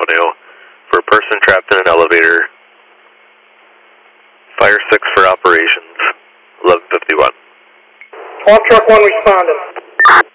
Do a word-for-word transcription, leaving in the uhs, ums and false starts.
Avenue for a person trapped in an elevator. Fire six for operations, eleven fifty-one. twelve truck one responded.